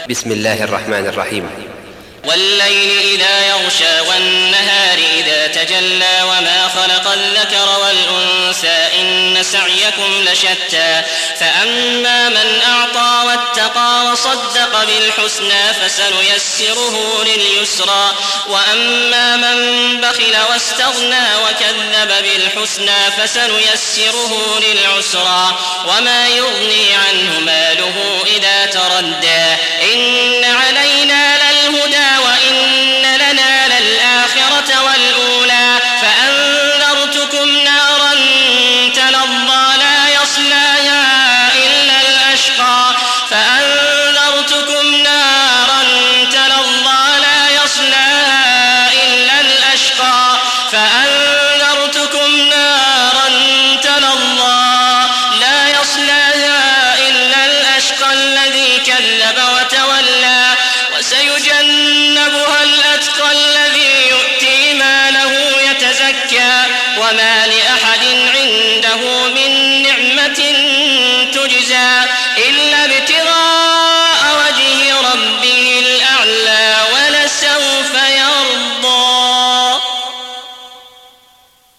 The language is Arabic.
بسم الله الرحمن الرحيم. والليل إذا يغشى والنهار إذا تجلى وما خلق الذكر والأنثى إن سعيكم لشتى فأما من أعطى واتقى وصدق بالحسنى فسنيسره لليسرى وأما من بخل واستغنى وكذب بالحسنى فسنيسره للعسرى وما يغني عنه ماله إذا تردى إن علينا للهدى وإن لنا للآخرة والأولى فأنذرتكم نارا تلظى لا يصلاها إلا الأشقى فأنذرتكم نارا تلظى لا يصلاها إلا الأشقى فأنذرتكم نارا تلظى لا يصلاها إلا الأشقى الذي كذب وتولى وسيجنبها الأتقى الذي يؤتي ماله يتزكى وما لأحد عنده من نعمة تجزى